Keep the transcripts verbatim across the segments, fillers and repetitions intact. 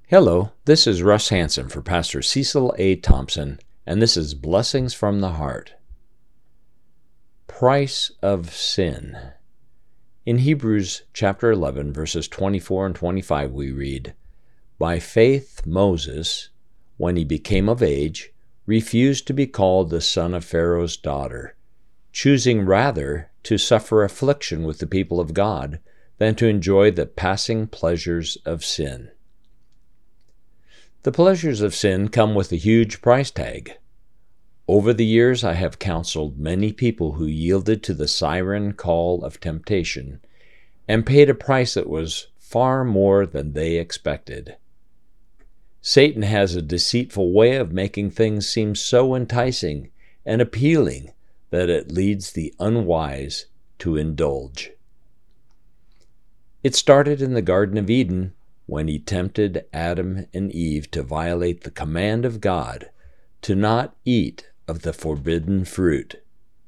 Hello, this is Russ Hansen for Pastor Cecil A. Thompson, and this is Blessings from the Heart. Price of Sin. In Hebrews chapter eleven, verses twenty-four and twenty-five, we read, "By faith Moses, when he became of age, refused to be called the son of Pharaoh's daughter, choosing rather to suffer affliction with the people of God than to enjoy the passing pleasures of sin." The pleasures of sin come with a huge price tag. Over the years, I have counseled many people who yielded to the siren call of temptation and paid a price that was far more than they expected. Satan has a deceitful way of making things seem so enticing and appealing that it leads the unwise to indulge. It started in the Garden of Eden when he tempted Adam and Eve to violate the command of God to not eat of the forbidden fruit.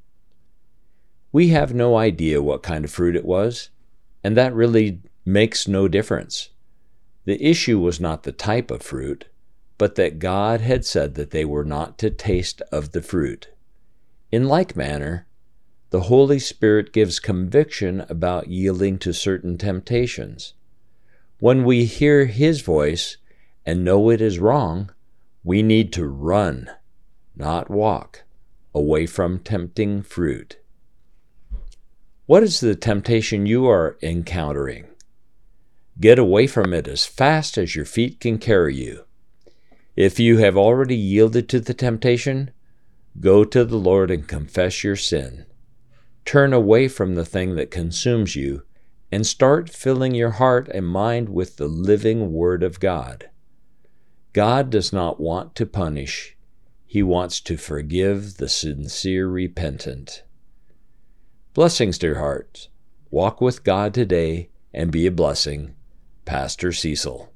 We have no idea what kind of fruit it was, and that really makes no difference. The issue was not the type of fruit, but that God had said that they were not to taste of the fruit. In like manner, the Holy Spirit gives conviction about yielding to certain temptations. When we hear His voice and know it is wrong, we need to run, not walk, away from tempting fruit. What is the temptation you are encountering? Get away from it as fast as your feet can carry you. If you have already yielded to the temptation, go to the Lord and confess your sin. Turn away from the thing that consumes you and start filling your heart and mind with the living Word of God. God does not want to punish. He wants to forgive the sincere repentant. Blessings to your hearts. Walk with God today and be a blessing. Pastor Cecil.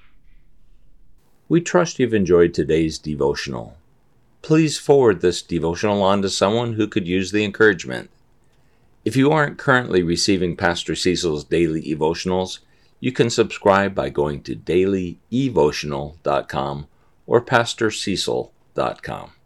We trust you've enjoyed today's devotional. Please forward this devotional on to someone who could use the encouragement. If you aren't currently receiving Pastor Cecil's daily evotionals, you can subscribe by going to daily evotional dot com or pastor cecil dot com.